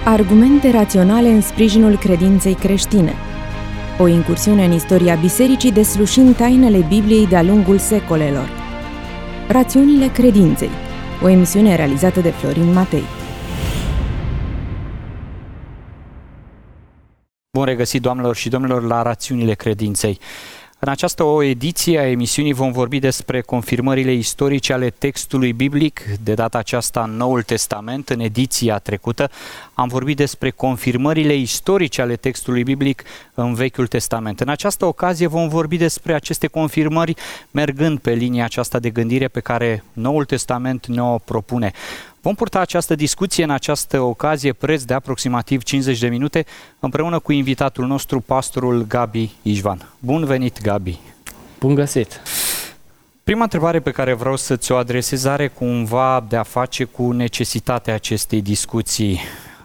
Argumente raționale în sprijinul credinței creștine. O incursiune în istoria bisericii deslușind tainele Bibliei de-a lungul secolelor. Rațiunile credinței. O emisiune realizată de Florin Matei. Bun regăsit, doamnelor și domnilor, la Rațiunile credinței. În această ediție a emisiunii vom vorbi despre confirmările istorice ale textului biblic, de data aceasta în Noul Testament. În ediția trecută am vorbit despre confirmările istorice ale textului biblic în Vechiul Testament. În această ocazie vom vorbi despre aceste confirmări mergând pe linia aceasta de gândire pe care Noul Testament ne-o propune. Vom purta această discuție în această ocazie, preț de aproximativ 50 de minute, împreună cu invitatul nostru, pastorul Gabi Ișvan. Bun venit, Gabi! Bun găsit! Prima întrebare pe care vreau să ți-o adresez are cumva de a face cu necesitatea acestei discuții.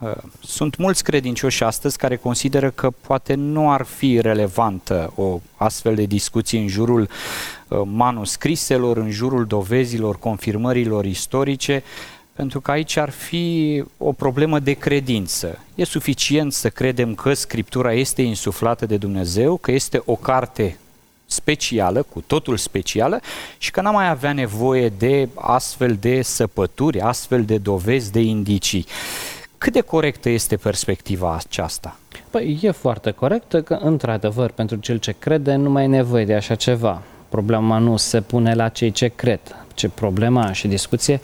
Sunt mulți credincioși astăzi care consideră că poate nu ar fi relevantă o astfel de discuție în jurul manuscriselor, în jurul dovezilor, confirmărilor istorice, pentru că aici ar fi o problemă de credință. E suficient să credem că Scriptura este insuflată de Dumnezeu, că este o carte specială, cu totul specială, și că n-am mai avea nevoie de astfel de săpături, astfel de dovezi, de indicii. Cât de corectă este perspectiva aceasta? Păi e foarte corectă că, într-adevăr, pentru cel ce crede, nu mai e nevoie de așa ceva. Problema nu se pune la cei ce cred, ci problema și discuție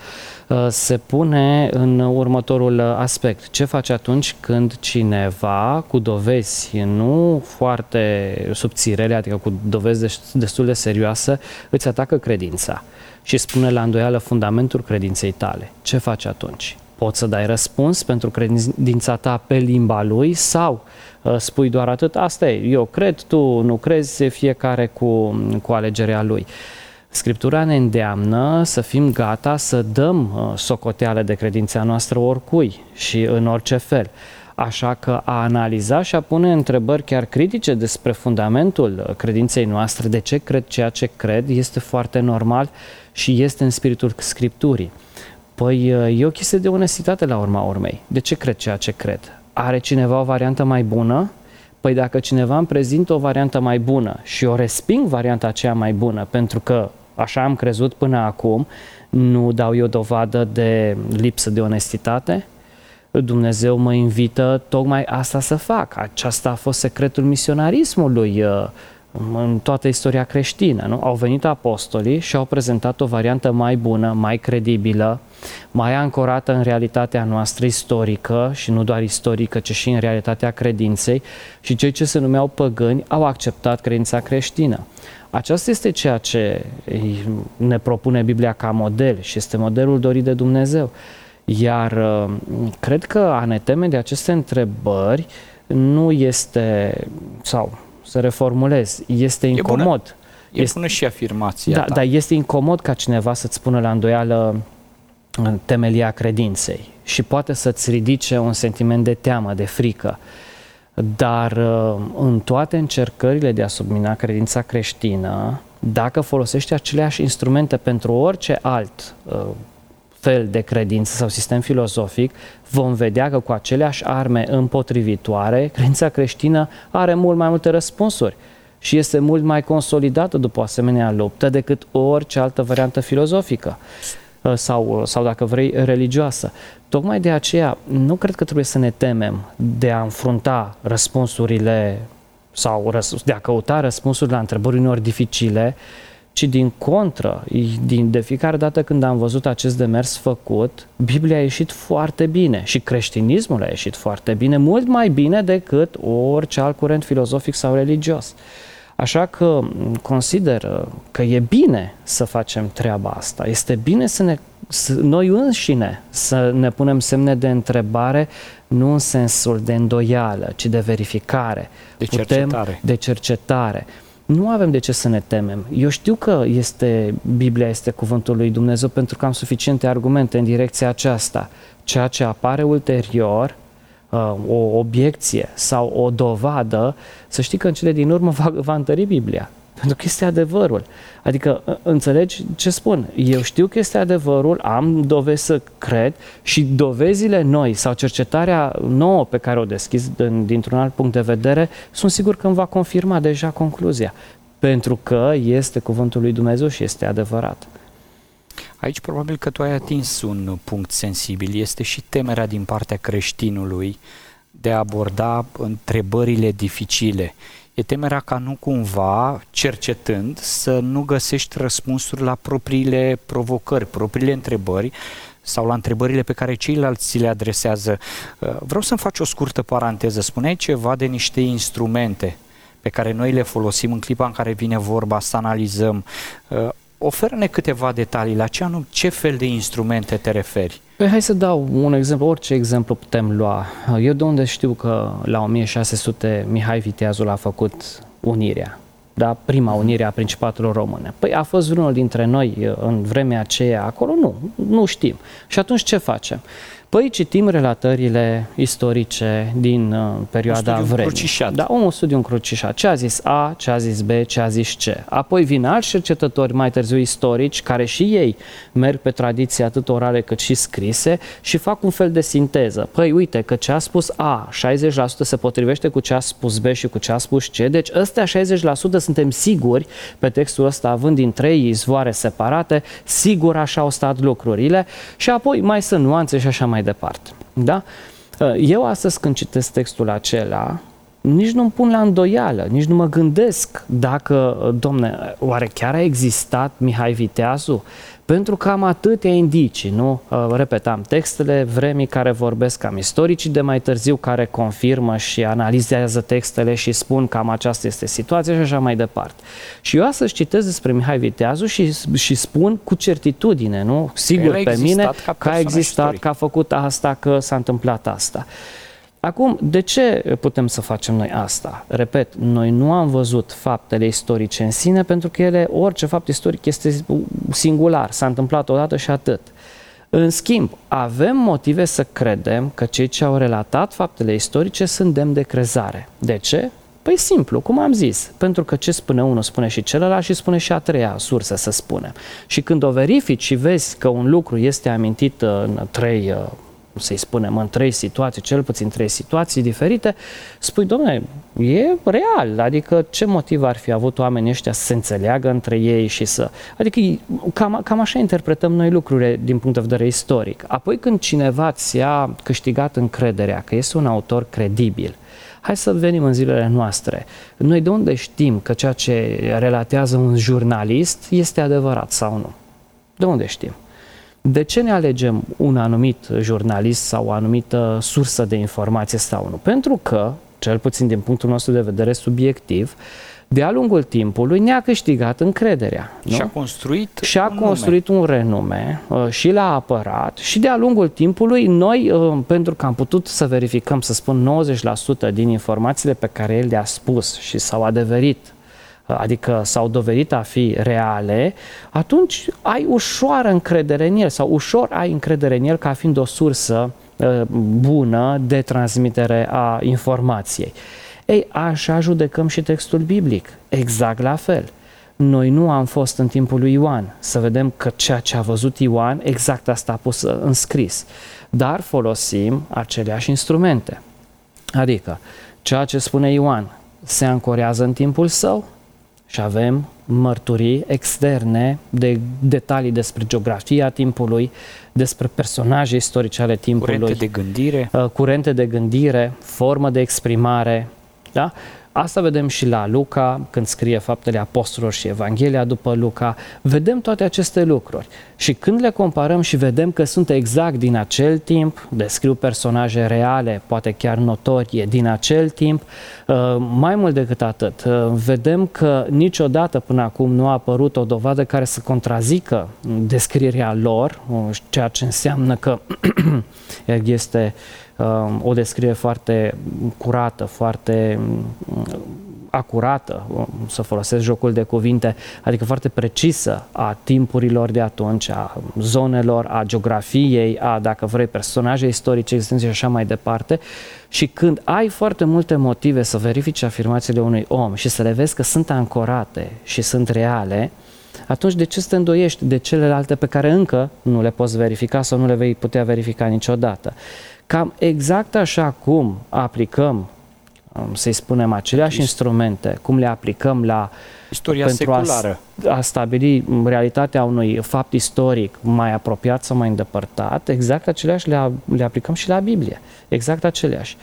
se pune în următorul aspect. Ce faci atunci când cineva cu dovezi nu foarte subțirele, adică cu dovezi destul de serioase, îți atacă credința și spune la îndoială fundamentul credinței tale? Ce faci atunci? Poți să dai răspuns pentru credința ta pe limba lui sau spui doar atât? Asta e, eu cred, tu nu crezi, fiecare cu alegerea lui. Scriptura ne îndeamnă să fim gata să dăm socoteală de credința noastră oricui și în orice fel. Așa că a analiza și a pune întrebări chiar critice despre fundamentul credinței noastre, de ce cred ceea ce cred, este foarte normal și este în spiritul Scripturii. Păi e o chestie de onestitate la urma urmei. De ce cred ceea ce cred? Are cineva o variantă mai bună? Păi dacă cineva îmi prezintă o variantă mai bună și eu resping varianta aceea mai bună pentru că așa am crezut până acum, nu dau eu dovadă de lipsă de onestitate? Dumnezeu mă invită tocmai asta să fac. Aceasta a fost secretul misionarismului în toată istoria creștină. Nu? Au venit apostolii și au prezentat o variantă mai bună, mai credibilă, mai ancorată în realitatea noastră istorică și nu doar istorică, ci și în realitatea credinței, și cei ce se numeau păgâni au acceptat credința creștină. Aceasta este ceea ce ne propune Biblia ca model și este modelul dorit de Dumnezeu. Iar cred că a ne teme de aceste întrebări nu este, sau să reformulez, este incomod. E bună și afirmația ta. Dar este incomod ca cineva să-ți pună la îndoială temelia credinței și poate să-ți ridice un sentiment de teamă, de frică. Dar în toate încercările de a submina credința creștină, dacă folosești aceleași instrumente pentru orice alt fel de credință sau sistem filozofic, vom vedea că cu aceleași arme împotrivitoare, credința creștină are mult mai multe răspunsuri și este mult mai consolidată după o asemenea luptă decât orice altă variantă filozofică sau dacă vrei, religioasă. Tocmai de aceea nu cred că trebuie să ne temem de a înfrunta răspunsurile sau de a căuta răspunsuri la întrebări uneori dificile, ci din contră, de fiecare dată când am văzut acest demers făcut, Biblia a ieșit foarte bine și creștinismul a ieșit foarte bine, mult mai bine decât orice alt curent filozofic sau religios. Așa că consider că e bine să facem treaba asta. Este bine noi înșine să ne punem semne de întrebare, nu în sensul de îndoială, ci de verificare. De cercetare. Nu avem de ce să ne temem. Eu știu că Biblia este cuvântul lui Dumnezeu pentru că am suficiente argumente în direcția aceasta. Ceea ce apare ulterior, o obiecție sau o dovadă, să știi că în cele din urmă va întări Biblia. Pentru că este adevărul. Adică, înțelegi ce spun? Eu știu că este adevărul, am dovezi să cred și dovezile noi sau cercetarea nouă pe care o deschis dintr-un alt punct de vedere, sunt sigur că îmi va confirma deja concluzia. Pentru că este cuvântul lui Dumnezeu și este adevărat. Aici probabil că tu ai atins un punct sensibil. Este și temerea din partea creștinului de a aborda întrebările dificile. E temerea ca nu cumva, cercetând, să nu găsești răspunsuri la propriile provocări, propriile întrebări sau la întrebările pe care ceilalți ți le adresează. Vreau să-mi faci o scurtă paranteză. Spuneai ceva de niște instrumente pe care noi le folosim în clipa în care vine vorba să analizăm. Oferă-ne câteva detalii. La ce fel de instrumente te referi? Păi hai să dau un exemplu, orice exemplu putem lua. Eu de unde știu că la 1600 Mihai Viteazul a făcut unirea, da? Prima unire a Principatelor Române. Păi a fost vreunul dintre noi în vremea aceea acolo? Nu știm. Și atunci ce facem? Păi citim relatările istorice din perioada vremii. Da, un studiu încrucișat. Ce a zis A, ce a zis B, ce a zis C. Apoi vin alți cercetători mai târziu istorici, care și ei merg pe tradiții atât orale cât și scrise și fac un fel de sinteză. Păi uite că ce a spus A, 60% se potrivește cu ce a spus B și cu ce a spus C. Deci ăstea 60% suntem siguri pe textul ăsta, având din 3 izvoare separate, sigur așa au stat lucrurile și apoi mai sunt nuanțe și așa mai departe. Da? Eu astăzi când citesc textul acela, nici nu-mi pun la îndoială, nici nu mă gândesc dacă, domne, oare chiar a existat Mihai Viteazu? Pentru că am atâtea indicii, nu? Repetam, textele vremii care vorbesc, cam istoricii de mai târziu care confirmă și analizează textele și spun cam aceasta este situația și așa mai departe. Și eu astăzi citesc despre Mihai Viteazu și spun cu certitudine, nu? Sigur pe mine că a existat, că a făcut asta, că s-a întâmplat asta. Acum, de ce putem să facem noi asta? Repet, noi nu am văzut faptele istorice în sine, pentru că orice fapt istoric este singular, s-a întâmplat odată și atât. În schimb, avem motive să credem că cei ce au relatat faptele istorice sunt demni de crezare. De ce? Păi simplu, cum am zis, pentru că ce spune unul spune și celălalt și spune și a treia sursă, să spunem. Și când o verifici și vezi că un lucru este amintit în în 3 situații, cel puțin 3 situații diferite, spui, dom'le, e real, adică ce motiv ar fi avut oamenii ăștia să se înțeleagă între ei și să... Adică cam așa interpretăm noi lucrurile din punct de vedere istoric. Apoi când cineva ți-a câștigat încrederea că este un autor credibil, hai să venim în zilele noastre. Noi de unde știm că ceea ce relatează un jurnalist este adevărat sau nu? De unde știm? De ce ne alegem un anumit jurnalist sau o anumită sursă de informație sau nu? Pentru că, cel puțin din punctul nostru de vedere subiectiv, de-a lungul timpului ne-a câștigat încrederea. Nu? Și a construit un renume și l-a apărat și de-a lungul timpului noi, pentru că am putut să verificăm, să spun 90% din informațiile pe care el le-a spus și s-au adeverit, adică s-au dovedit a fi reale, atunci ai ușoară încredere în el sau ușor ai încredere în el ca fiind o sursă bună de transmitere a informației. Ei, așa judecăm și textul biblic, exact la fel. Noi nu am fost în timpul lui Ioan să vedem că ceea ce a văzut Ioan, exact asta a pus în scris, dar folosim aceleași instrumente. Adică, ceea ce spune Ioan se ancorează în timpul său, și avem mărturii externe de detalii despre geografia timpului, despre personaje istorice ale timpului, curente de gândire, formă de exprimare. Da? Asta vedem și la Luca, când scrie Faptele Apostolilor și Evanghelia după Luca, vedem toate aceste lucruri. Și când le comparăm și vedem că sunt exact din acel timp, descriu personaje reale, poate chiar notorie din acel timp, mai mult decât atât, vedem că niciodată până acum nu a apărut o dovadă care să contrazică descrierea lor, ceea ce înseamnă că este o descriere foarte curată, foarte acurată, să folosesc jocul de cuvinte, adică foarte precisă a timpurilor de atunci, a zonelor, a geografiei, a, dacă vrei, personaje istorice existente și așa mai departe. Și când ai foarte multe motive să verifici afirmațiile unui om și să le vezi că sunt ancorate și sunt reale, atunci de ce să te îndoiești de celelalte pe care încă nu le poți verifica sau nu le vei putea verifica niciodată? Cam exact așa cum aplicăm, să-i spunem, aceleași instrumente, cum le aplicăm la istoria seculară, a stabili realitatea unui fapt istoric mai apropiat sau mai îndepărtat, exact aceleași le aplicăm și la Biblie. Exact aceleași.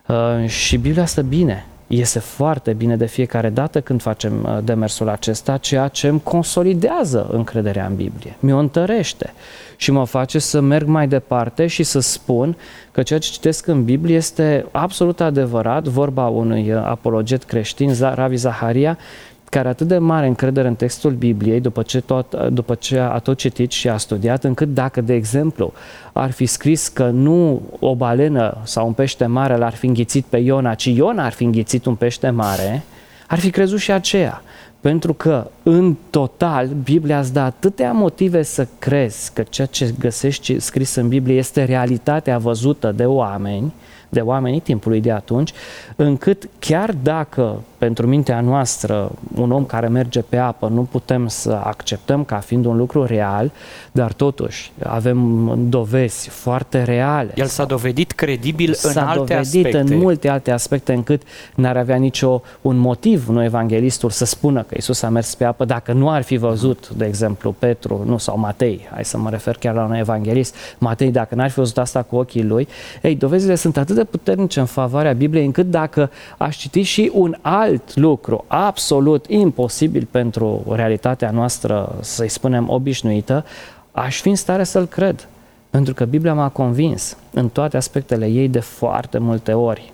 Și Biblia stă bine. Iese foarte bine de fiecare dată când facem demersul acesta, ceea ce îmi consolidează încrederea în Biblie, mi-o întărește și mă face să merg mai departe și să spun că ceea ce citesc în Biblie este absolut adevărat, vorba unui apologet creștin, Ravi Zaharia, care atât de mare încredere în textul Bibliei, după ce a tot citit și a studiat, încât dacă, de exemplu, ar fi scris că nu o balenă sau un pește mare l-ar fi înghițit pe Iona, ci Iona ar fi înghițit un pește mare, ar fi crezut și aceea. Pentru că, în total, Biblia îți dă atâtea motive să crezi că ceea ce găsești scris în Biblie este realitatea văzută de oamenii timpului de atunci, încât chiar dacă pentru mintea noastră un om care merge pe apă nu putem să acceptăm ca fiind un lucru real, dar totuși avem dovezi foarte reale. El s-a dovedit credibil în alte aspecte. S-a dovedit în multe alte aspecte încât n-ar avea un motiv, nu evanghelistul, să spună că Iisus a mers pe apă dacă nu ar fi văzut, de exemplu, Petru, sau Matei, hai să mă refer chiar la un evanghelist, Matei, dacă n-ar fi văzut asta cu ochii lui, dovezile sunt atât de puternice în favoarea Bibliei încât dacă aș citi și un alt lucru absolut imposibil pentru realitatea noastră, să-i spunem, obișnuită, aș fi în stare să-l cred. Pentru că Biblia m-a convins în toate aspectele ei de foarte multe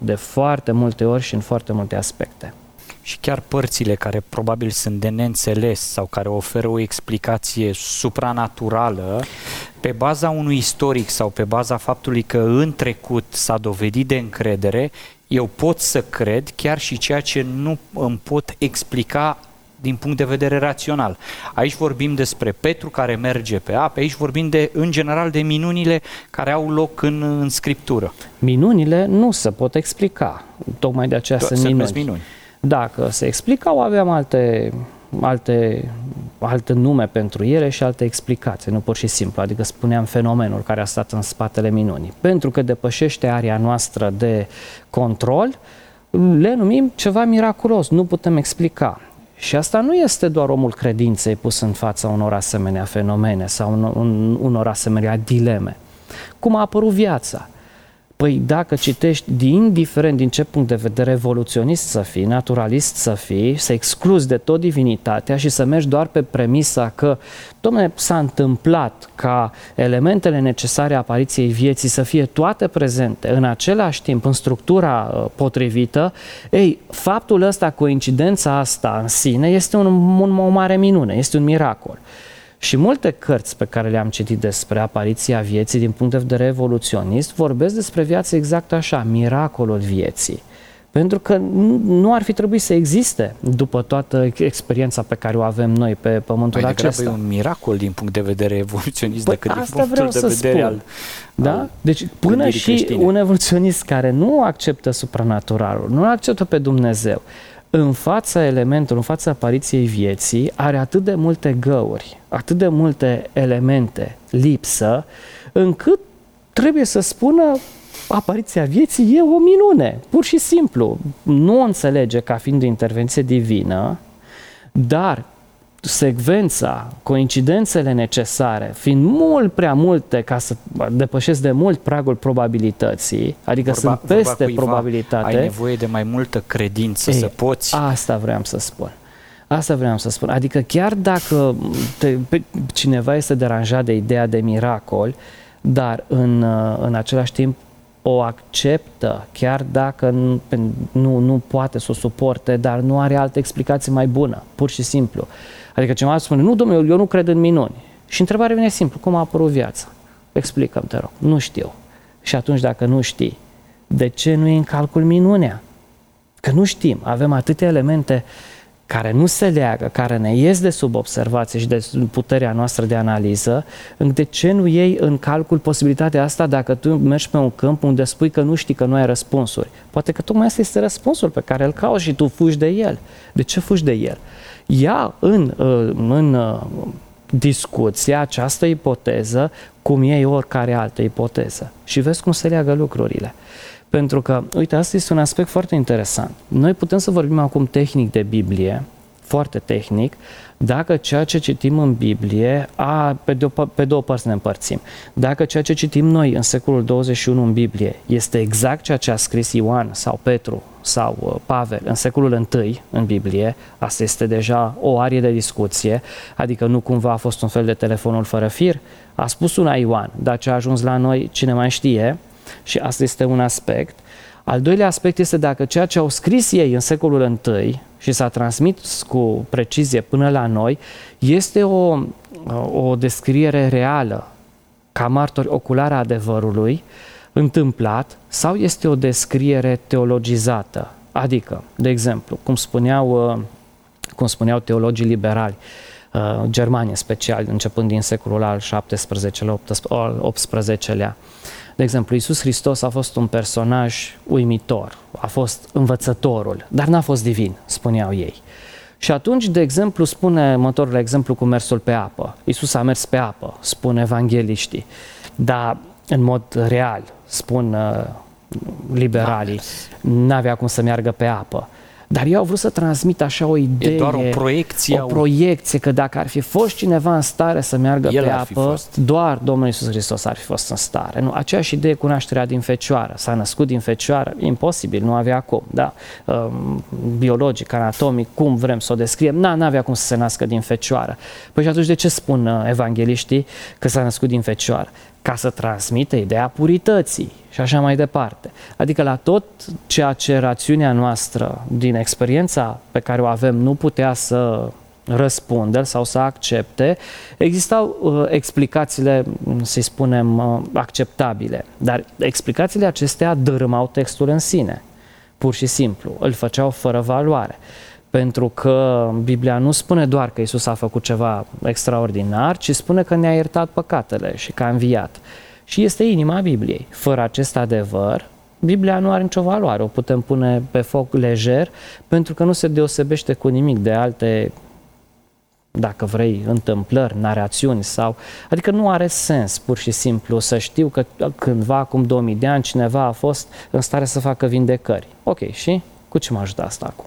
ori și în foarte multe aspecte. Și chiar părțile care probabil sunt de neînțeles sau care oferă o explicație supranaturală, pe baza unui istoric sau pe baza faptului că în trecut s-a dovedit de încredere, eu pot să cred chiar și ceea ce nu îmi pot explica din punct de vedere rațional. Aici vorbim despre Petru care merge pe apă, aici vorbim în general de minunile care au loc în Scriptură. Minunile nu se pot explica, tocmai de aceea sunt minuni. Dacă se explicau, aveam alte nume pentru ele și alte explicații, nu pur și simplu, adică spuneam fenomenul care a stat în spatele minunii. Pentru că depășește area noastră de control, le numim ceva miraculos, nu putem explica. Și asta nu este doar omul credinței pus în fața unor asemenea fenomene sau unor asemenea dileme. Cum a apărut viața? Păi dacă citești, indiferent din ce punct de vedere evoluționist să fii, naturalist să fii, să excluzi de tot divinitatea și să mergi doar pe premisa că, dom'le, s-a întâmplat ca elementele necesare apariției vieții să fie toate prezente în același timp, în structura potrivită, faptul ăsta, coincidența asta în sine este o mare minune, este un miracol. Și multe cărți pe care le-am citit despre apariția vieții din punct de vedere evoluționist vorbesc despre viață exact așa, miracolul vieții. Pentru că nu ar fi trebuit să existe după toată experiența pe care o avem noi pe pământul acesta. E un miracol din punct de vedere evoluționist decât din punctul de vedere al Deci până și creștine. Un evoluționist care nu acceptă supranaturalul, nu acceptă pe Dumnezeu, în fața elementelor, în fața apariției vieții, are atât de multe găuri, atât de multe elemente lipsă, încât trebuie să spună apariția vieții e o minune, pur și simplu. Nu o înțelege ca fiind o intervenție divină, dar secvența, coincidențele necesare, fiind mult prea multe ca să depășesc de mult pragul probabilității, adică sunt peste probabilitate. Ai nevoie de mai multă credință să poți... Asta vreau să spun. Adică chiar dacă cineva este deranjat de ideea de miracol, dar în același timp o acceptă, chiar dacă nu poate să o suporte, dar nu are altă explicație mai bună, pur și simplu. Adică cineva spune, nu, domnule, eu nu cred în minuni. Și întrebarea vine simplu, cum a apărut viața? Explică-mi, te rog. Nu știu. Și atunci, dacă nu știi, de ce nu e în calcul minunea? Că nu știm, avem atâtea elemente care nu se leagă, care ne ies de sub observație și de puterea noastră de analiză, de ce nu iei în calcul posibilitatea asta dacă tu mergi pe un câmp unde spui că nu știi, că nu ai răspunsuri? Poate că tocmai asta este răspunsul pe care îl cauți și tu fugi de el. De ce fugi de el? Ia în discuția această ipoteză cum iei oricare altă ipoteză și vezi cum se leagă lucrurile. Pentru că, uite, asta este un aspect foarte interesant. Noi putem să vorbim acum tehnic de Biblie, foarte tehnic, dacă ceea ce citim în Biblie, pe două părți ne împărțim. Dacă ceea ce citim noi în secolul 21 în Biblie este exact ceea ce a scris Ioan sau Petru sau Pavel în secolul I în Biblie, asta este deja o arie de discuție, adică nu cumva a fost un fel de telefonul fără fir, a spus una Ioan, dar ce a ajuns la noi cine mai știe, și asta este un aspect. Al doilea aspect este dacă ceea ce au scris ei în secolul I și s-a transmis cu precizie până la noi este o descriere reală, ca martori oculară a adevărului, întâmplat, sau este o descriere teologizată. Adică, de exemplu, cum spuneau teologii liberali, germani în special, începând din secolul al XVII-lea, al XVIII-lea. De exemplu, Iisus Hristos a fost un personaj uimitor, a fost învățătorul, dar n-a fost divin, spuneau ei. Și atunci, de exemplu, spune următorul exemplu cu mersul pe apă. Iisus a mers pe apă, spun evangeliștii, dar în mod real, spun liberalii, n-avea cum să meargă pe apă. Dar eu au vrut să transmit așa o idee, e doar o proiecție, că dacă ar fi fost cineva în stare să meargă pe apă, doar Domnul Iisus Hristos ar fi fost în stare. Nu, aceeași idee cu nașterea din fecioară. S-a născut din fecioară, imposibil, nu avea cum. Da? Biologic, anatomic, cum vrem să o descriem, n-avea cum să se nască din fecioară. Păi și atunci de ce spun evangeliștii că s-a născut din fecioară? Ca să transmită ideea purității și așa mai departe. Adică la tot ceea ce rațiunea noastră din experiența pe care o avem nu putea să răspundă sau să accepte, existau explicațiile, să-i spunem, acceptabile. Dar explicațiile acestea dărâmau textul în sine, pur și simplu, îl făceau fără valoare. Pentru că Biblia nu spune doar că Iisus a făcut ceva extraordinar, ci spune că ne-a iertat păcatele și că a înviat. Și este inima Bibliei. Fără acest adevăr, Biblia nu are nicio valoare. O putem pune pe foc lejer, pentru că nu se deosebește cu nimic de alte, dacă vrei, întâmplări, narațiuni sau... Adică nu are sens, pur și simplu, să știu că cândva, acum 2000 de ani, cineva a fost în stare să facă vindecări. Ok, și cu ce mă ajută asta acum?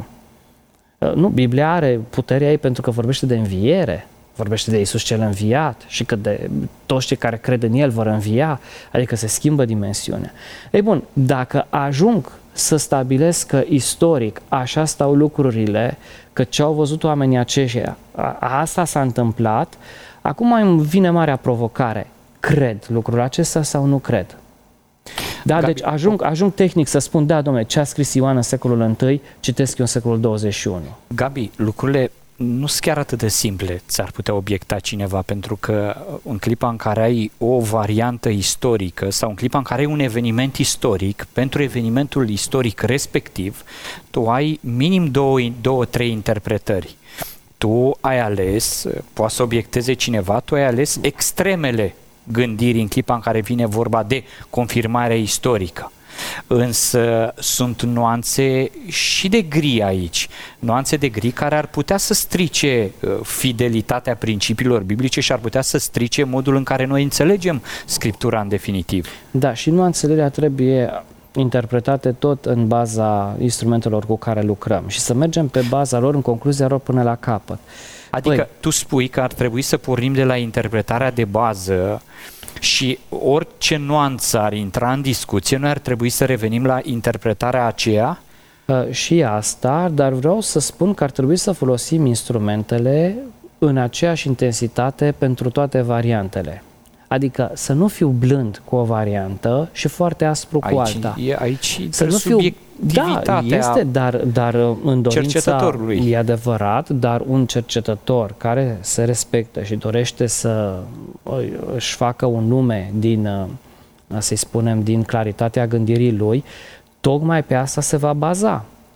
Nu, Biblia are puterea ei pentru că vorbește de înviere, vorbește de Iisus cel înviat și că de toți cei care cred în El vor învia, adică se schimbă dimensiunea. Ei bun, dacă ajung să stabilesc că istoric așa stau lucrurile, că ce au văzut oamenii aceștia, asta s-a întâmplat, acum mai vine marea provocare. Cred lucrul acesta sau nu cred? Da, Gabi, deci ajung tehnic să spun, da, domnule, ce a scris Ioan în secolul I, citesc eu în secolul 21. Gabi, lucrurile nu sunt chiar atât de simple, ți-ar putea obiecta cineva, pentru că în clipa în care ai o variantă istorică sau în clipa în care ai un eveniment istoric, pentru evenimentul istoric respectiv, tu ai minim două, trei interpretări. Tu ai ales, poate să obiecteze cineva, tu ai ales extremele gândirii în clipa în care vine vorba de confirmarea istorică. Însă sunt nuanțe și de gri aici, nuanțe de gri care ar putea să strice fidelitatea principiilor biblice și ar putea să strice modul în care noi înțelegem Scriptura în definitiv. Da, și nuanțele trebuie interpretate tot în baza instrumentelor cu care lucrăm și să mergem pe baza lor, în concluzia lor, până la capăt. Adică tu spui că ar trebui să pornim de la interpretarea de bază și orice nuanță ar intra în discuție, noi ar trebui să revenim la interpretarea aceea? Și asta, dar vreau să spun că ar trebui să folosim instrumentele în aceeași intensitate pentru toate variantele. Adică să nu fiu blând cu o variantă și foarte aspru cu alta. Aici să nu fiu, da, este, dar în dorința, e adevărat, dar un cercetător care se respectă și dorește să își facă un nume din, să-i spunem, din claritatea gândirii lui, tocmai pe asta se va baza.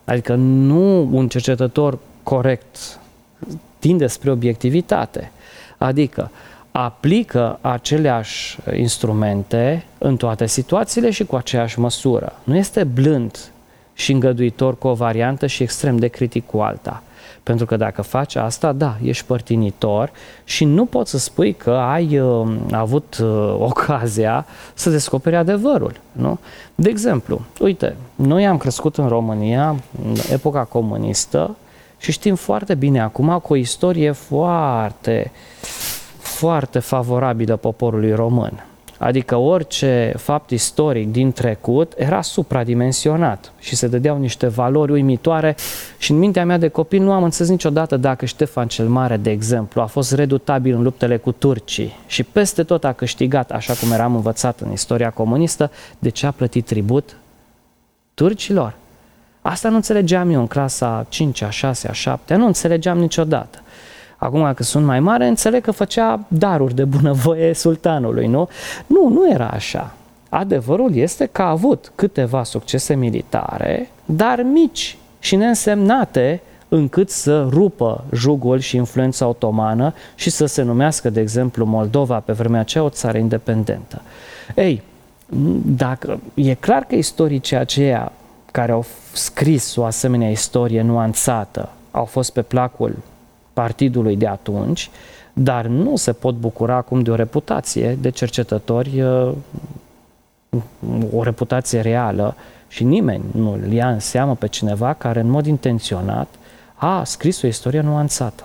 Adică nu un cercetător corect tinde spre obiectivitate. Adică aplică aceleași instrumente în toate situațiile și cu aceeași măsură. Nu este blând și îngăduitor cu o variantă și extrem de critic cu alta. Pentru că dacă faci asta, da, ești părtinitor și nu poți să spui că ai avut ocazia să descoperi adevărul. Nu? De exemplu, uite, noi am crescut în România, în epoca comunistă, și știm foarte bine acum cu o istorie foarte, foarte favorabilă poporului român. Adică orice fapt istoric din trecut era supradimensionat și se dădeau niște valori uimitoare și în mintea mea de copil nu am înțeles niciodată dacă Ștefan cel Mare, de exemplu, a fost redutabil în luptele cu turcii și peste tot a câștigat, așa cum eram învățat în istoria comunistă, de ce a plătit tribut turcilor. Asta nu înțelegeam eu în clasa 5-a, 6-a, 7-a, nu înțelegeam niciodată. Acum că sunt mai mare, înțeleg că făcea daruri de bunăvoie sultanului, nu? Nu era așa. Adevărul este că a avut câteva succese militare, dar mici și neînsemnate încât să rupă jugul și influența otomană și să se numească, de exemplu, Moldova pe vremea aceea o țară independentă. Ei, dacă e clar că istoricii aceia care au scris o asemenea istorie nuanțată au fost pe placul partidului de atunci, dar nu se pot bucura acum de o reputație de cercetători, o reputație reală și nimeni nu îl ia în seamă pe cineva care în mod intenționat a scris o istorie nuanțată.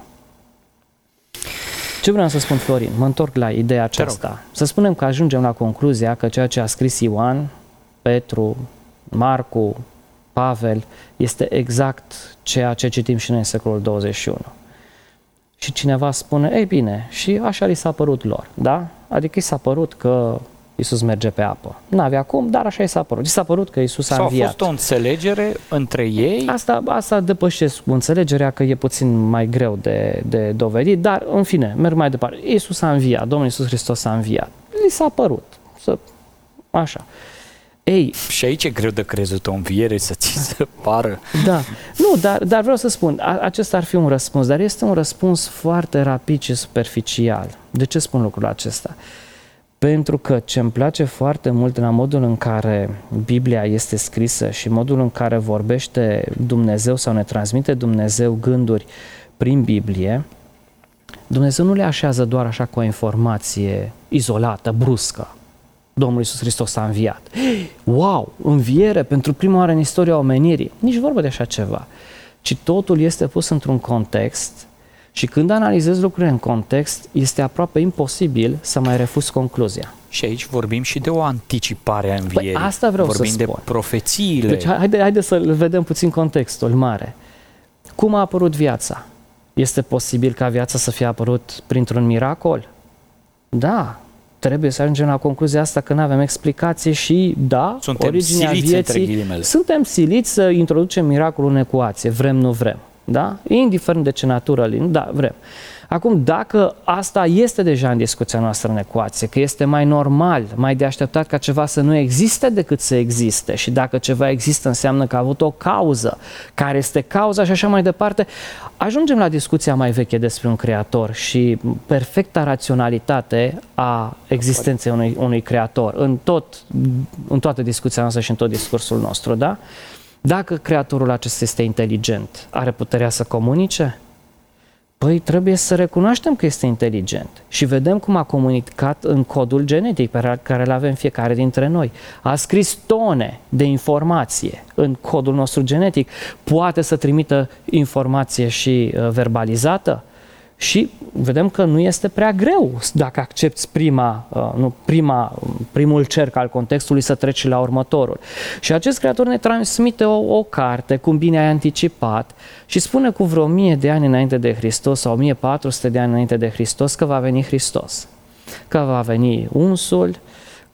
Ce vreau să spun, Florin? Mă întorc la ideea aceasta. Să spunem că ajungem la concluzia că ceea ce a scris Ioan, Petru, Marcu, Pavel este exact ceea ce citim și noi în secolul 21. Și cineva spune, ei bine, și așa li s-a părut lor, da? Adică i s-a părut că Iisus merge pe apă. N-avea cum, dar așa i s-a părut. I s-a părut că Iisus a înviat. Sau a fost o înțelegere între ei? Asta depășesc cu înțelegerea că e puțin mai greu de dovedit, dar în fine, merg mai departe. Iisus a înviat, Domnul Iisus Hristos a înviat. Li s-a părut. Așa. Ei, și aici e greu de crezut o înviere să ți se pară. Da, nu, dar vreau să spun, acesta ar fi un răspuns, dar este un răspuns foarte rapid și superficial. De ce spun lucrul acesta? Pentru că ce îmi place foarte mult la modul în care Biblia este scrisă și modul în care vorbește Dumnezeu sau ne transmite Dumnezeu gânduri prin Biblie, Dumnezeu nu le așează doar așa cu o informație izolată, bruscă. Domnul Iisus Hristos a înviat. Wow, înviere pentru prima oară în istoria omenirii. Nici vorbă de așa ceva. Ci totul este pus într-un context și când analizezi lucrurile în context, este aproape imposibil să mai refuzi concluzia. Și aici vorbim și de o anticipare a învierii. Păi asta vreau vorbim să spun. de profețiile. Deci haide să vedem puțin contextul mare. Cum a apărut viața? Este posibil ca viața să fie apărut printr-un miracol? Da. Trebuie să ajungem la concluzia asta că nu avem explicație și, da, suntem originea vieții, suntem siliți să introducem miracolul în ecuație, vrem, nu vrem, da? Indiferent de ce natură, da, vrem. Acum, dacă asta este deja în discuția noastră în ecuație, că este mai normal, mai de așteptat ca ceva să nu existe decât să existe și dacă ceva există înseamnă că a avut o cauză, care este cauza și așa mai departe, ajungem la discuția mai veche despre un creator și perfecta raționalitate a existenței unui creator în toată discuția noastră și în tot discursul nostru, da? Dacă creatorul acesta este inteligent, are puterea să comunice? Păi trebuie să recunoaștem că este inteligent și vedem cum a comunicat în codul genetic pe care îl avem fiecare dintre noi. A scris tone de informație în codul nostru genetic. Poate să trimită informație și verbalizată și vedem că nu este prea greu dacă accepti primul cerc al contextului să treci la următorul. Și acest creator ne transmite o carte, cum bine ai anticipat, și spune cu vreo 1000 de ani înainte de Hristos sau 1400 de ani înainte de Hristos că va veni Hristos, că va veni unsul,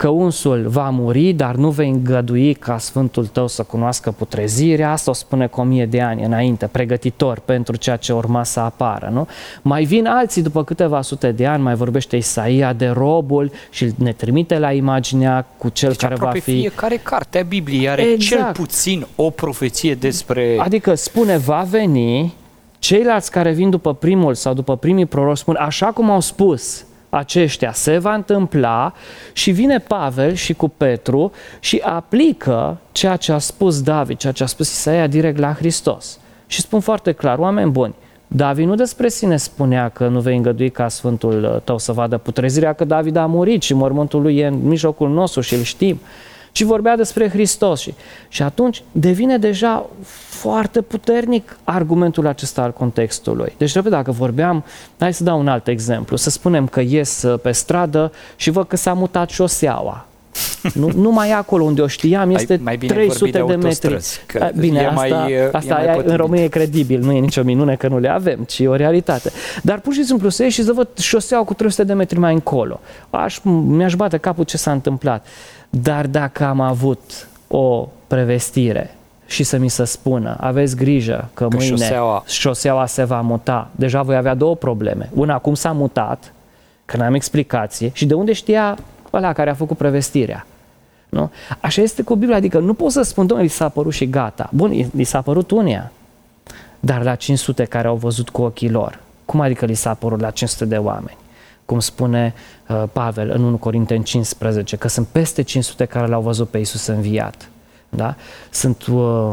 că unsul va muri, dar nu vei îngădui ca Sfântul tău să cunoască putrezirea. Asta o spune cu 1000 de ani înainte, pregătitor pentru ceea ce urma să apară. Nu? Mai vin alții după câteva sute de ani, mai vorbește Isaia de robul și ne trimite la imaginea cu cel deci care va fi... fiecare carte a Bibliei are cel puțin o profeție despre... Adică spune, va veni, ceilalți care vin după primul sau după primii proroci spun, așa cum au spus aceștia, se va întâmpla, și vine Pavel și cu Petru și aplică ceea ce a spus David, ceea ce a spus Isaia direct la Hristos. Și spun foarte clar, oameni buni, David nu despre sine spunea că nu vei îngădui ca Sfântul tău să vadă putrezirea, că David a murit și mormântul lui e în mijlocul nostru și îl știm, ci vorbea despre Hristos. Și atunci devine deja foarte puternic argumentul acesta al contextului. Deci, repede, dacă vorbeam, hai să dau un alt exemplu, să spunem că ies pe stradă și văd că s-a mutat șoseaua. Nu mai e acolo unde o știam, este mai 300 de metri. Bine, asta în România e credibil, nu e nicio minune că nu le avem, ci e o realitate. Dar pur și simplu să ieși și să văd șoseaua cu 300 de metri mai încolo. Mi-aș bate capul ce s-a întâmplat. Dar dacă am avut o prevestire și să mi se spună, aveți grijă că mâine șoseaua se va muta, deja voi avea două probleme. Una, cum s-a mutat, că n-am explicație, și de unde știa ăla care a făcut prevestirea. Nu? Așa este cu Biblia, adică nu pot să spun, domnule, li s-a apărut și gata. Bun, li s-a apărut unia, dar la 500 care au văzut cu ochii lor, cum adică li s-a apărut la 500 de oameni? Cum spune Pavel în 1 Corinteni 15, că sunt peste 500 care l-au văzut pe Iisus înviat. Da? Sunt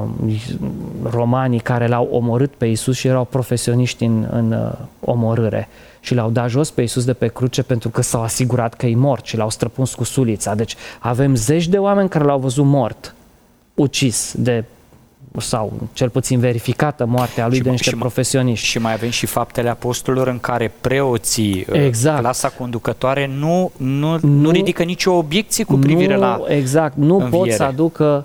romanii care l-au omorât pe Iisus și erau profesioniști în omorâre și l-au dat jos pe Iisus de pe cruce pentru că s-au asigurat că e mort și l-au străpuns cu sulița. Deci avem zeci de oameni care l-au văzut mort, ucis sau cel puțin verificată moartea lui de niște profesioniști. Și mai avem și faptele apostolilor în care preoții, clasa conducătoare, nu ridică nicio obiecție cu privire la nu înviere. Pot să aducă...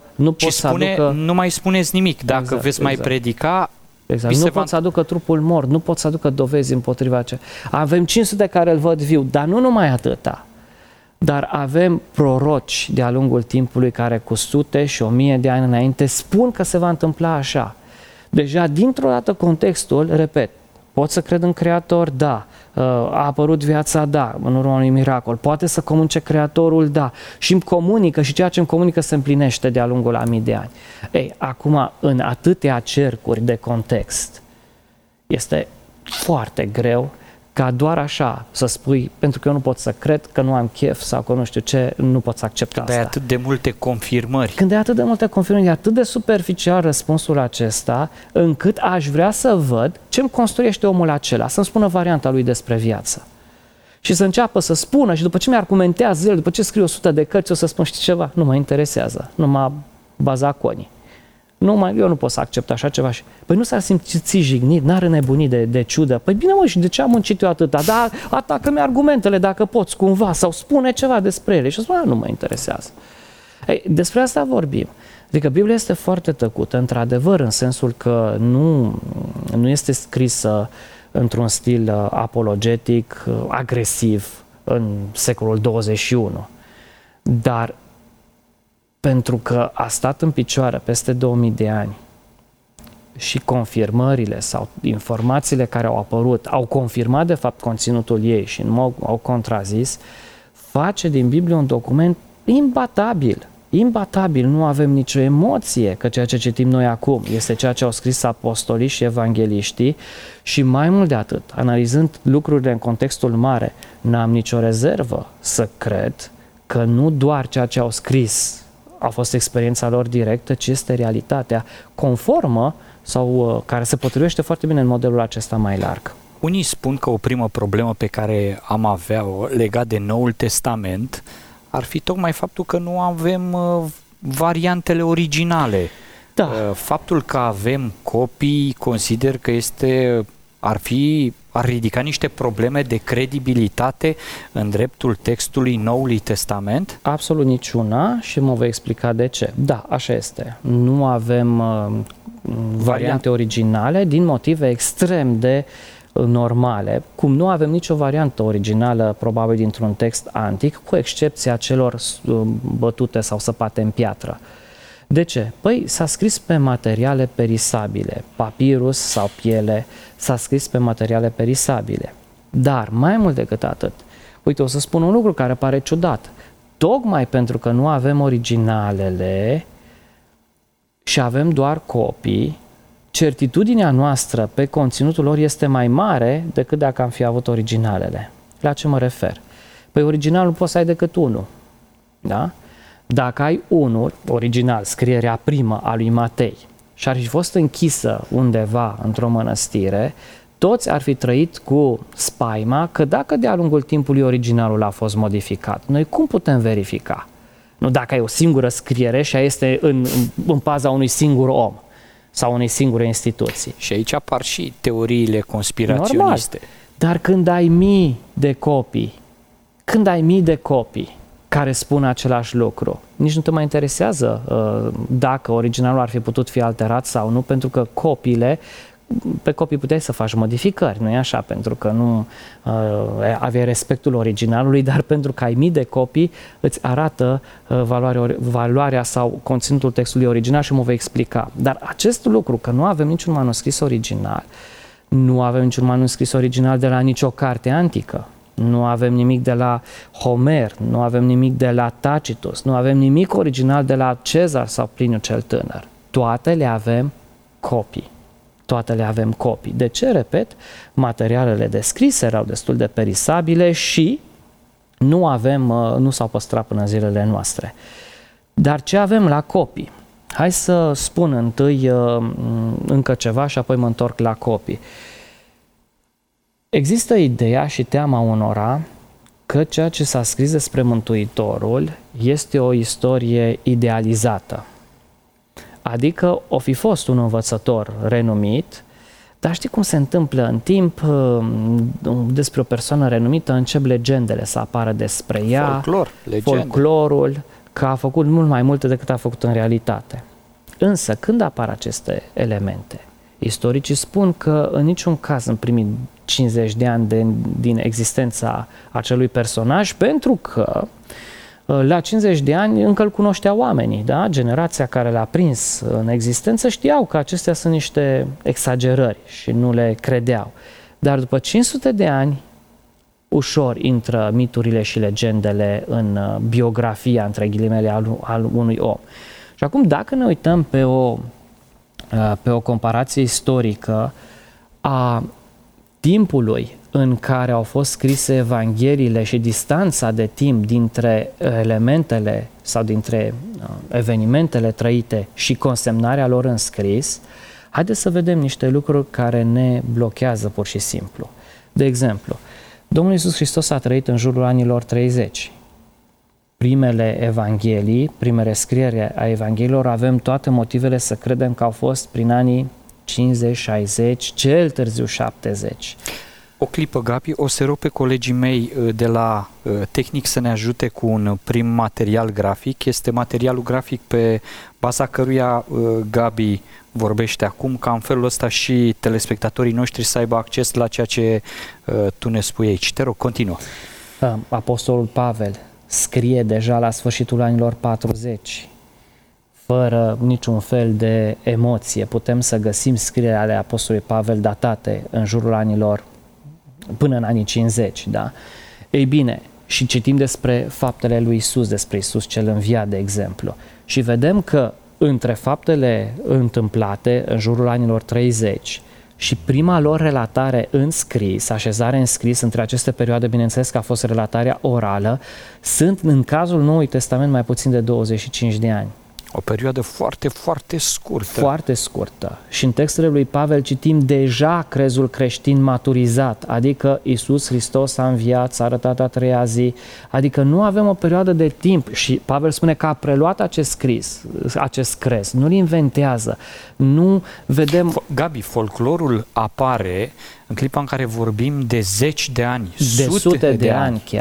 Nu mai spuneți nimic, dacă veți mai predica... Nu pot să aducă trupul mort, nu pot să aducă dovezi împotriva ce. Avem 500 care îl văd viu, dar nu numai atâta. Dar avem proroci de-a lungul timpului care cu sute și 1000 de ani înainte spun că se va întâmpla așa. Deja dintr-o dată contextul, repet, pot să cred în Creator? Da. A apărut viața? Da. În urma unui miracol. Poate să comunice Creatorul? Da. Și îmi comunică și ceea ce îmi comunică se împlinește de-a lungul la mii de ani. Ei, acum, în atâtea cercuri de context, este foarte greu ca doar așa să spui, pentru că eu nu pot să cred, că nu am chef sau că nu știu ce, nu pot să accept asta. Când ai atât de multe confirmări. Când ai atât de multe confirmări, e atât de superficial răspunsul acesta, încât aș vrea să văd ce îmi construiește omul acela, să-mi spună varianta lui despre viață. Și să înceapă să spună, și după ce mi-argumentează el, după ce scriu 100 de cărți, o să spun, știi ceva, nu mă interesează, nu m-a bazat conii. Eu nu pot să accept așa ceva. Păi nu s-ar simți jignit, n-ar înnebuni de ciudă. Păi bine mă, și de ce am muncit eu atâta? Dar atacă-mi argumentele dacă poți cumva, sau spune ceva despre ele. Și spune, nu mă interesează. Ei, despre asta vorbim. Adică Biblia este foarte tăcută, într-adevăr, în sensul că nu este scrisă într-un stil apologetic, agresiv, în secolul 21. Dar pentru că a stat în picioare peste 2000 de ani și confirmările sau informațiile care au apărut au confirmat de fapt conținutul ei și nu au contrazis, face din Biblie un document imbatabil. Imbatabil, nu avem nicio emoție că ceea ce citim noi acum este ceea ce au scris apostolii și evangeliștii și mai mult de atât, analizând lucrurile în contextul mare, n-am nicio rezervă să cred că nu doar ceea ce au scris a fost experiența lor directă, ci este realitatea conformă sau care se potrivește foarte bine în modelul acesta mai larg. Unii spun că o primă problemă pe care am avea-o legat de Noul Testament ar fi tocmai faptul că nu avem variantele originale. Da. Faptul că avem copii, consider că ar ridica niște probleme de credibilitate în dreptul textului Noului Testament? Absolut niciuna și mă voi explica de ce. Da, așa este. Nu avem variante originale din motive extrem de normale, cum nu avem nicio variantă originală probabil dintr-un text antic, cu excepția celor bătute sau săpate în piatră. De ce? Păi s-a scris pe materiale perisabile, papirus sau piele, s-a scris pe materiale perisabile. Dar, mai mult decât atât, uite, o să spun un lucru care pare ciudat. Tocmai pentru că nu avem originalele și avem doar copii, certitudinea noastră pe conținutul lor este mai mare decât dacă am fi avut originalele. La ce mă refer? Păi originalul poți să ai decât unul. Da? Dacă ai unul, original, scrierea primă a lui Matei, și ar fi fost închisă undeva într-o mănăstire, toți ar fi trăit cu spaima că dacă de-a lungul timpului originalul a fost modificat, noi cum putem verifica? Nu dacă ai o singură scriere și ea este în paza unui singur om sau unei singure instituții. Și aici apar și teoriile conspiraționiste. Normal. Dar când ai mii de copii care spun același lucru, nici nu te mai interesează dacă originalul ar fi putut fi alterat sau nu, pentru că pe copii puteai să faci modificări, nu e așa? Pentru că nu aveai respectul originalului, dar pentru că ai mii de copii, îți arată valoarea sau conținutul textului original și mă voi explica. Dar acest lucru, că nu avem niciun manuscris original, nu avem niciun manuscris original de la nicio carte antică, nu avem nimic de la Homer, nu avem nimic de la Tacitus, nu avem nimic original de la Cezar sau Pliniu cel Tânăr. Toate le avem copii. De ce? Repet, materialele descrise erau destul de perisabile și nu s-au păstrat până în zilele noastre. Dar ce avem la copii? Hai să spun întâi încă ceva și apoi mă întorc la copii. Există ideea și teama unora că ceea ce s-a scris despre Mântuitorul este o istorie idealizată. Adică o fi fost un învățător renumit, dar știi cum se întâmplă în timp, despre o persoană renumită încep legendele să apară despre ea, folclorul, că a făcut mult mai multe decât a făcut în realitate. Însă, când apar aceste elemente, istoricii spun că în niciun caz în primii 50 de ani din existența acelui personaj, pentru că la 50 de ani încă îl cunoștea oamenii, da? Generația care l-a prins în existență știau că acestea sunt niște exagerări și nu le credeau. Dar după 500 de ani, ușor intră miturile și legendele în biografia, între ghilimele, al unui om. Și acum, dacă ne uităm pe o comparație istorică a timpului în care au fost scrise Evangheliile și distanța de timp dintre elementele sau dintre evenimentele trăite și consemnarea lor în scris, haideți să vedem niște lucruri care ne blochează pur și simplu. De exemplu, Domnul Iisus Hristos a trăit în jurul anilor 30. Primele evanghelii, primele scrieri a evangheliilor, avem toate motivele să credem că au fost prin anii 50, 60, cel târziu 70. O clipă, Gabi, o să rog pe colegii mei de la Tehnic să ne ajute cu un prim material grafic. Este materialul grafic pe baza căruia Gabi vorbește acum, ca în felul ăsta și telespectatorii noștri să aibă acces la ceea ce tu ne spui aici. Te rog, continuă. Apostolul Pavel scrie deja la sfârșitul anilor 40, fără niciun fel de emoție. Putem să găsim scrierile ale Apostolului Pavel datate în jurul anilor până în anii 50, da? Ei bine, și citim despre faptele lui Isus, despre Isus cel înviat, de exemplu, și vedem că între faptele întâmplate în jurul anilor 30 și prima lor relatare în scris, așezare în scris, între aceste perioade, bineînțeles că a fost relatarea orală, sunt în cazul Noului Testament mai puțin de 25 de ani. O perioadă foarte, foarte scurtă. Foarte scurtă. Și în textele lui Pavel citim deja crezul creștin maturizat, adică Iisus Hristos a înviat, s-a arătat a treia zi, adică nu avem o perioadă de timp și Pavel spune că a preluat acest crez, nu-l inventează, nu vedem... Gabi, folclorul apare în clipa în care vorbim de zeci de ani, de sute de ani chiar.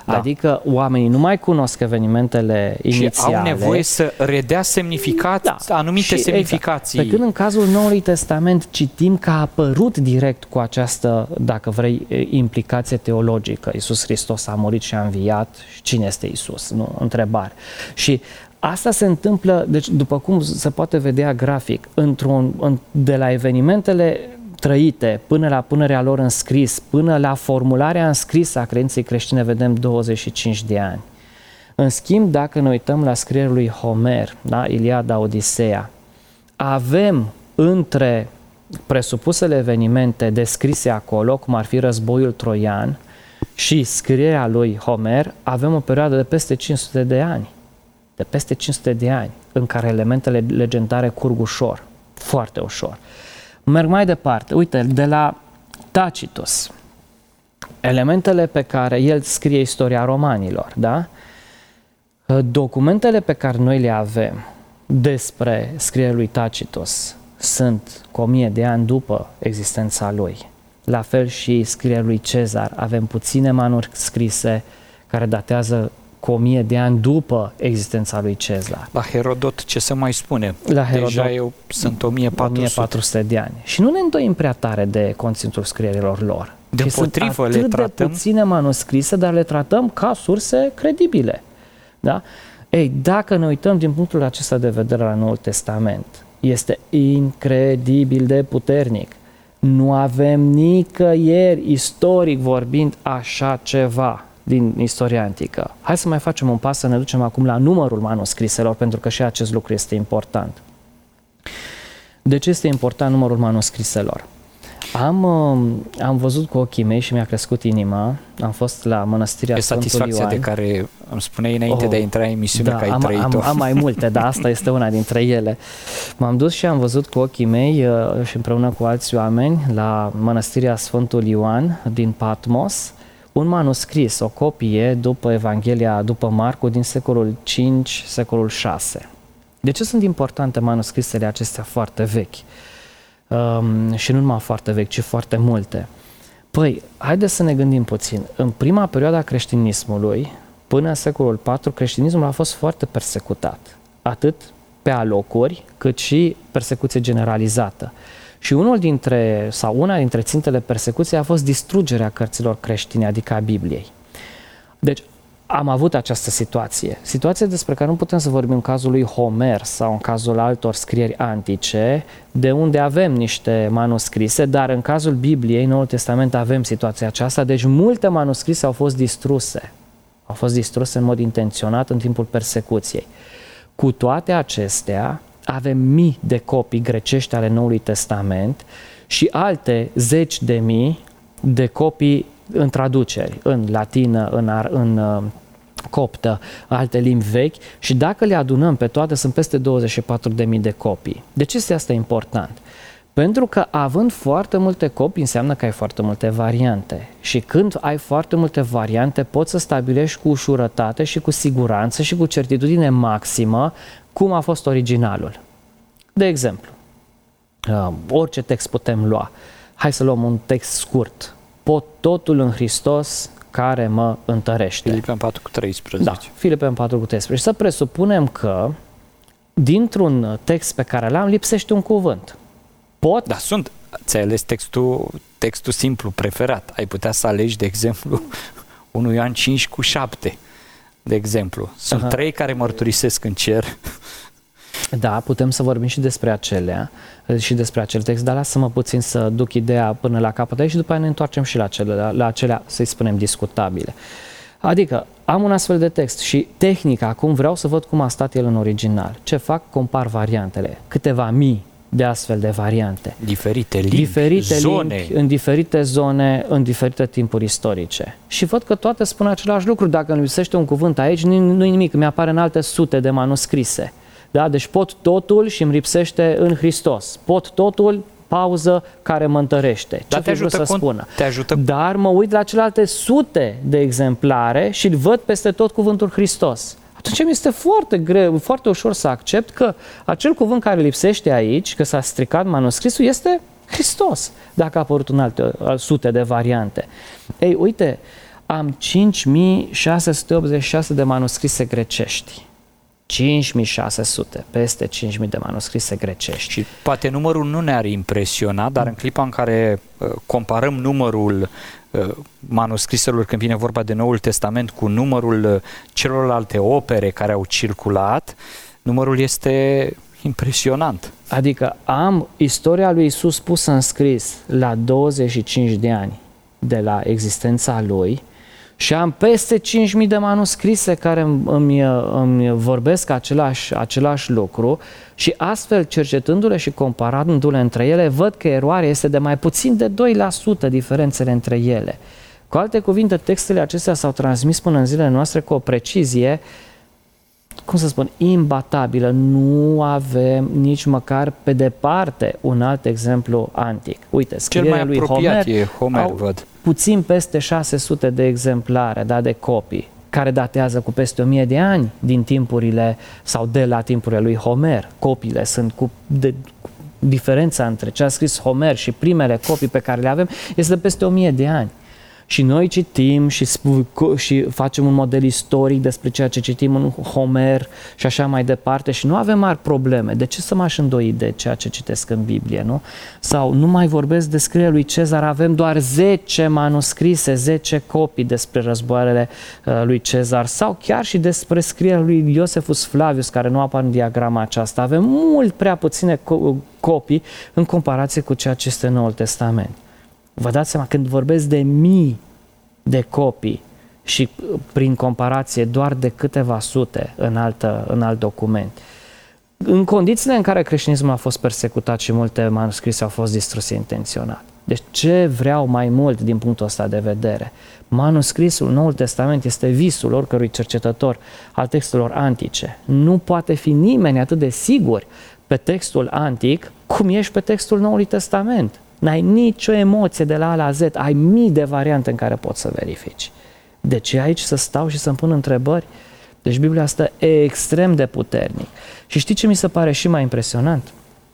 Adică oamenii nu mai cunosc evenimentele inițiale. Și au nevoie să redea semnificații, anumite semnificații. Exact. Pe când în cazul Noului Testament citim că a apărut direct cu această, dacă vrei, implicație teologică. Iisus Hristos a murit și a înviat. Și cine este Iisus? Nu, întrebare. Și asta se întâmplă, deci după cum se poate vedea grafic, de la evenimentele trăite până la punerea lor în scris, până la formularea în scris a credinței creștine, vedem 25 de ani. În schimb, dacă ne uităm la scrierea lui Homer, da? Iliada, Odiseea, avem între presupusele evenimente descrise acolo, cum ar fi războiul troian, și scrierea lui Homer, avem o perioadă de peste 500 de ani. De peste 500 de ani, în care elementele legendare curg ușor, foarte ușor. Merg mai departe, uite, de la Tacitus, elementele pe care el scrie istoria romanilor, da? Documentele pe care noi le avem despre scrierea lui Tacitus sunt cu 1000 de ani după existența lui. La fel și scrierea lui Cezar, avem puține manuscrise care datează cu 1000 de ani după existența lui Cezar. La Herodot ce să mai spune? La Herodot, deja sunt 1400 de ani. Și nu ne îndoim prea tare de conținutul scrierilor lor. Deopotrivă, le tratăm de puține manuscrise, dar le tratăm ca surse credibile. Da? Ei, dacă ne uităm din punctul acesta de vedere la Noul Testament, este incredibil de puternic. Nu avem nicăieri, istoric vorbind, așa ceva din istoria antică. Hai să mai facem un pas, să ne ducem acum la numărul manuscriselor, pentru că și acest lucru este important. De ce este important numărul manuscriselor? Am văzut cu ochii mei și mi-a crescut inima. Am fost la mănăstirea Sfântul Ioan. Satisfacția de care îmi spuneai înainte de a intra în emisiune, că ai trăit-o. Am mai multe, dar asta este una dintre ele. M-am dus și am văzut cu ochii mei și împreună cu alți oameni la mănăstirea Sfântul Ioan din Patmos, un manuscris, o copie după Evanghelia, după Marcu, din secolul 5, secolul 6. De ce sunt importante manuscrisele acestea foarte vechi? Și nu numai foarte vechi, ci foarte multe. Păi, haideți să ne gândim puțin. În prima perioadă a creștinismului, până în secolul IV, creștinismul a fost foarte persecutat. Atât pe alocuri, cât și persecuție generalizată. Și una dintre țintele persecuției a fost distrugerea cărților creștine, adică a Bibliei. Deci, am avut această situație despre care nu putem să vorbim în cazul lui Homer sau în cazul altor scrieri antice, de unde avem niște manuscrise, dar în cazul Bibliei, în Noul Testament, avem situația aceasta, deci multe manuscrise au fost distruse. Au fost distruse în mod intenționat în timpul persecuției. Cu toate acestea, avem mii de copii grecești ale Noului Testament și alte zeci de mii de copii în traduceri, în latină, în coptă, alte limbi vechi, și dacă le adunăm pe toate, sunt peste 24.000 de copii. De ce este asta important? Pentru că având foarte multe copii înseamnă că ai foarte multe variante. Și când ai foarte multe variante, poți să stabilești cu ușurătate și cu siguranță și cu certitudine maximă cum a fost originalul. De exemplu, orice text putem lua. Hai să luăm un text scurt. Pot totul în Hristos care mă întărește. Filipeni 4:13. Da, Filipeni 4:13. Să presupunem că dintr-un text pe care l-am lipsește un cuvânt. Da, ți-ai ales textul simplu, preferat. Ai putea să alegi, de exemplu, 1 Ioan 5:7, de exemplu. Sunt 3 care mărturisesc în cer. Da, putem să vorbim și despre acelea, și despre acel text, dar lasă-mă puțin să duc ideea până la capăt aici și după aia ne întoarcem și la acelea, să-i spunem, discutabile. Adică, am un astfel de text și tehnica, acum vreau să văd cum a stat el în original. Ce fac? Compar variantele. Câteva mii de astfel de variante. Diferite limbi, în diferite zone, în diferite timpuri istorice. Și văd că toate spun același lucru. Dacă îmi lipsește un cuvânt aici, nu-i nimic, mi-apare în alte sute de manuscrise. Da? Deci pot totul și îmi lipsește în Hristos. Pot totul, pauză, care mă întărește. Ce vreau să spună? Te ajută. Dar mă uit la celelalte sute de exemplare și îl văd peste tot cuvântul Hristos. Atunci mi este foarte greu, foarte ușor să accept că acel cuvânt care lipsește aici, că s-a stricat manuscrisul, este Hristos, dacă a apărut în alte sute de variante. Ei, uite, am 5686 de manuscrise grecești. 5600, peste 5000 de manuscrise grecești. Și poate numărul nu ne-ar impresiona, dar în clipa în care comparăm numărul manuscriselor când vine vorba de Noul Testament cu numărul celorlalte opere care au circulat, numărul este impresionant. Adică am istoria lui Iisus pusă în scris la 25 de ani de la existența lui și am peste 5.000 de manuscrise care îmi vorbesc același lucru și astfel, cercetându-le și comparându-le între ele, văd că eroarea este de mai puțin de 2% diferențele între ele. Cu alte cuvinte, textele acestea s-au transmis până în zilele noastre cu o precizie, cum să spun, imbatabilă. Nu avem nici măcar pe departe un alt exemplu antic. Uite, scrierea lui Homer văd. Puțin peste 600 de exemplare, de copii, care datează cu peste 1000 de ani din timpurile sau de la timpurile lui Homer. Copiile sunt cu diferența între ce a scris Homer și primele copii pe care le avem este de peste 1000 de ani. Și noi citim și facem un model istoric despre ceea ce citim în Homer și așa mai departe și nu avem mari probleme. De ce să m-aș îndoi de ceea ce citesc în Biblie, nu? Sau nu mai vorbesc de scrierea lui Cezar, avem doar 10 manuscrise, 10 copii despre războaiele lui Cezar sau chiar și despre scrierea lui Iosefus Flavius, care nu apar în diagrama aceasta. Avem mult prea puține copii în comparație cu ceea ce este în Noul Testament. Vă dați seama, când vorbesc de mii de copii și prin comparație doar de câteva sute în alt document, în condițiile în care creștinismul a fost persecutat și multe manuscrise au fost distruse intenționat. Deci ce vreau mai mult din punctul ăsta de vedere? Manuscrisul Noul Testament este visul oricărui cercetător al textelor antice. Nu poate fi nimeni atât de sigur pe textul antic cum ești pe textul Noului Testament. N-ai nicio emoție de la A la Z, ai mii de variante în care poți să verifici. De ce aici să stau și să-mi pun întrebări? Deci Biblia stă extrem de puternic. Și știi ce mi se pare și mai impresionant?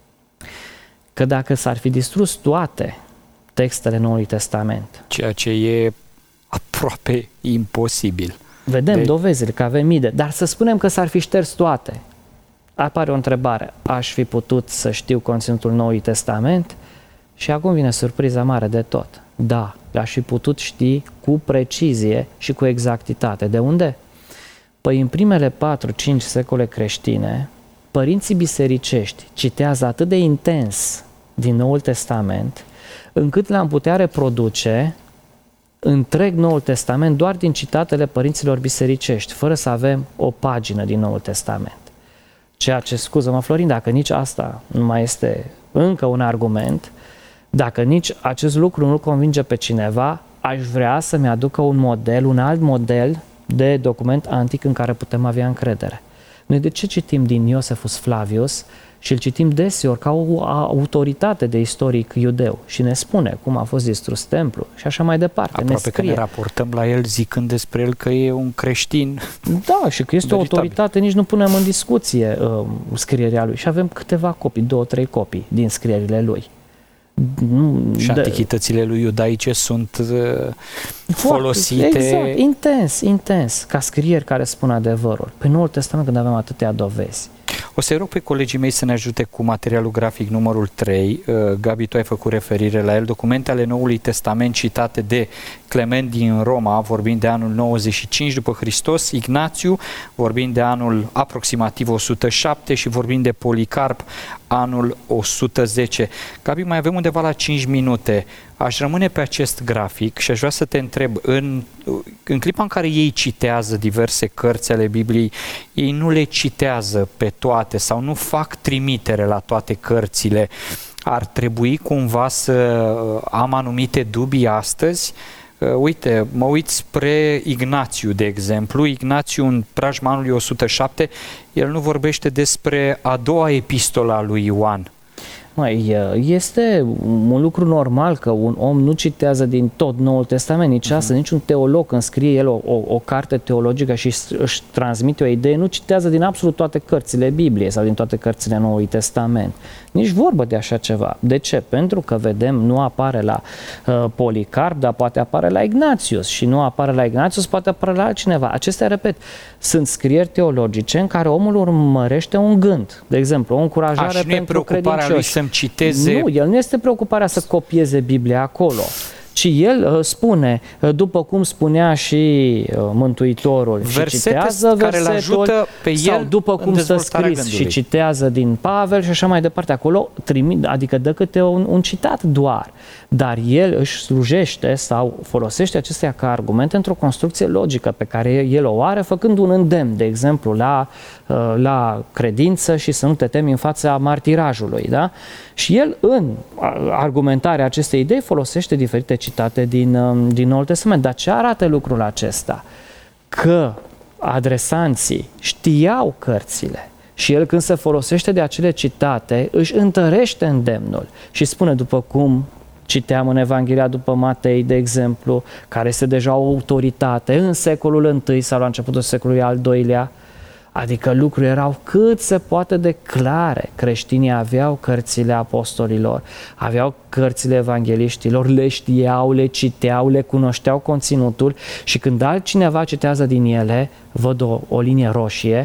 Că dacă s-ar fi distrus toate textele Noului Testament, ceea ce e aproape imposibil. Vedem dovezile că avem mii dar să spunem că s-ar fi șters toate. Apare o întrebare, aș fi putut să știu conținutul Noului Testament? Și acum vine surpriza mare de tot. Da, l-aș fi putut ști cu precizie și cu exactitate. De unde? Păi în primele 4-5 secole creștine, părinții bisericești citează atât de intens din Noul Testament, încât l-am putea reproduce întreg Noul Testament doar din citatele părinților bisericești, fără să avem o pagină din Noul Testament. Ceea ce, scuză-mă Florin, dacă nici asta nu mai este încă un argument, dacă nici acest lucru nu convinge pe cineva, aș vrea să-mi aducă un alt model de document antic în care putem avea încredere. Noi de ce citim din Iosefus Flavius și îl citim deseori ca o autoritate de istoric iudeu și ne spune cum a fost distrus templul și așa mai departe. Aproape că ne raportăm la el zicând despre el că e un creștin. Da, și că este o autoritate, nici nu punem în discuție scrierea lui și avem câteva copii, 2-3 copii din scrierile lui. Și antichitățile lui iudaice sunt folosite... Exact, intens, ca scrieri care spun adevărul. Pe Noul Testament când avem atâtea dovezi. O să-i rog pe colegii mei să ne ajute cu materialul grafic numărul 3. Gabi, tu ai făcut referire la el. Documente ale Noului Testament citate de Clement din Roma, vorbind de anul 95 după Hristos, Ignațiu, vorbind de anul aproximativ 107 și vorbind de Policarp, anul 110. Gabi, mai avem undeva la 5 minute. Aș rămâne pe acest grafic și aș vrea să te întreb, în clipa în care ei citează diverse cărți ale Bibliei, ei nu le citează pe toate sau nu fac trimitere la toate cărțile. Ar trebui cumva să am anumite dubii astăzi? Uite, mă uit spre Ignațiu, de exemplu. Ignațiu, în preajma anului 107, el nu vorbește despre a doua epistolă a lui Ioan. Este un lucru normal că un om nu citează din tot Noul Testament, nici asta, niciun teolog când scrie el o carte teologică și își transmite o idee, nu citează din absolut toate cărțile Bibliei sau din toate cărțile Noului Testament. Nici vorbă de așa ceva. De ce? Pentru că vedem, nu apare la Policarp, dar poate apare la Ignatius și nu apare la Ignatius, poate apare la altcineva. Acestea, repet, sunt scrieri teologice în care omul urmărește un gând. De exemplu, o încurajare pentru credincioși. Lui să-mi citeze... Nu, el nu este preocuparea să copieze Biblia acolo, ci el spune, după cum spunea și Mântuitorul, versete și citează care îl ajută pe el sau după cum stă scris gândului. Și citează din Pavel și așa mai departe. Acolo adică dă câte un citat doar, dar el își slujește sau folosește acestea ca argumente într-o construcție logică pe care el o are, făcând un îndemn, de exemplu, la credință și să nu te temi în fața martirajului. Da? Și el, în argumentarea acestei idei, folosește diferite citate din Noul Testament. Dar ce arată lucrul acesta? Că adresanții știau cărțile și el, când se folosește de acele citate, își întărește îndemnul și spune, după cum citeam în Evanghelia după Matei, de exemplu, care este deja o autoritate în secolul I sau la începutul secolului al II-lea, adică lucrurile erau cât se poate de clare. Creștinii aveau cărțile apostolilor, aveau cărțile evangeliștilor, le știau, le citeau, le cunoșteau conținutul și când altcineva citează din ele, văd o linie roșie,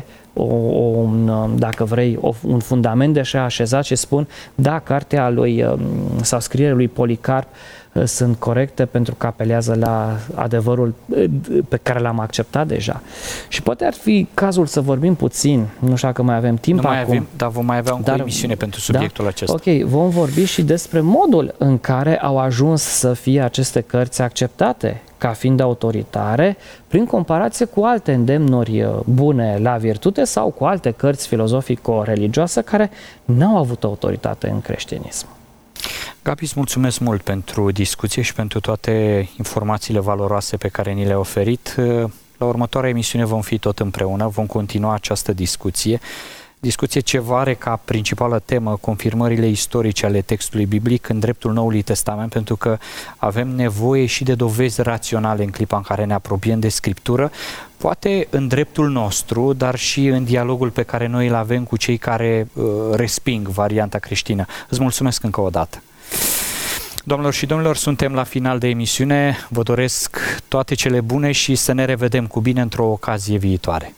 dacă vrei, un fundament deja așezat și spun, da, cartea lui sau scrierea lui Policarp sunt corecte pentru că apelează la adevărul pe care l-am acceptat deja. Și poate ar fi cazul să vorbim puțin, nu știu dacă mai avem timp acum. Dar vom mai avea o emisiune pentru subiectul acesta. Ok, vom vorbi și despre modul în care au ajuns să fie aceste cărți acceptate ca fiind autoritare, prin comparație cu alte îndemnuri bune la virtute sau cu alte cărți filozofico-religioase care n-au avut autoritate în creștinism. Gabi, îți mulțumesc mult pentru discuție și pentru toate informațiile valoroase pe care ni le-ai oferit. La următoarea emisiune vom fi tot împreună, vom continua această discuție ce are ca principală temă confirmările istorice ale textului biblic în dreptul Noului Testament, pentru că avem nevoie și de dovezi raționale în clipa în care ne apropiem de Scriptură, poate în dreptul nostru, dar și în dialogul pe care noi îl avem cu cei care resping varianta creștină. Îți mulțumesc încă o dată. Doamnelor și domnilor, suntem la final de emisiune. Vă doresc toate cele bune și să ne revedem cu bine într-o ocazie viitoare.